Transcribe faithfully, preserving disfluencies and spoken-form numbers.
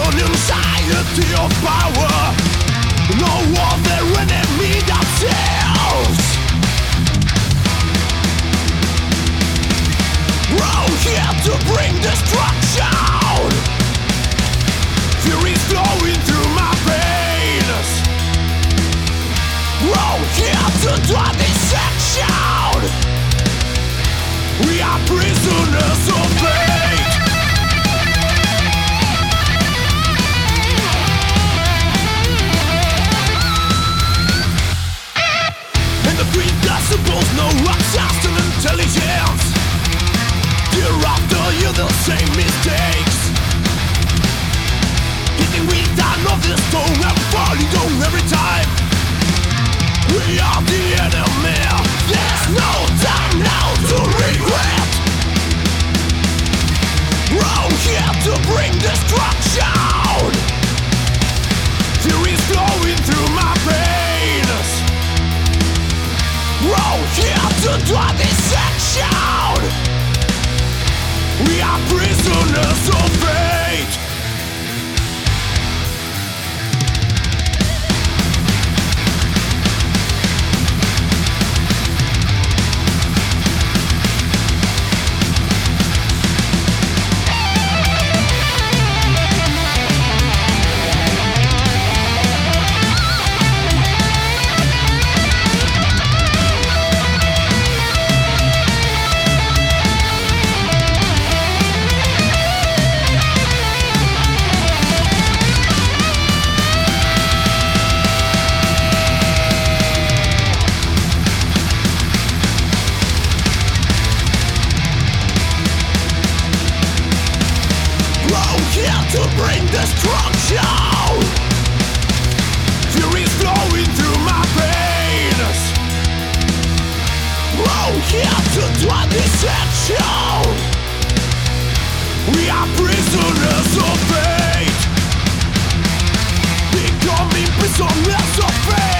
anxiety of power. No other enemy themselves. We're here to bring destruction. Fury is flowing through my veins. We're here to do dissection. We are prisoners of fate. And the green decibels, no access to intelligence. Year after year, the same mistakes. Hitting with another stone and falling down every time. We are the enemy. There's no time now to regret. We're here to bring destruction. Fury is flowing through my veins. We're here to do dissection. We are prisoners of fate. To bring destruction. Fury is flowing through my veins. We're here to do dissection. We are prisoners of fate. Becoming prisoners of fate.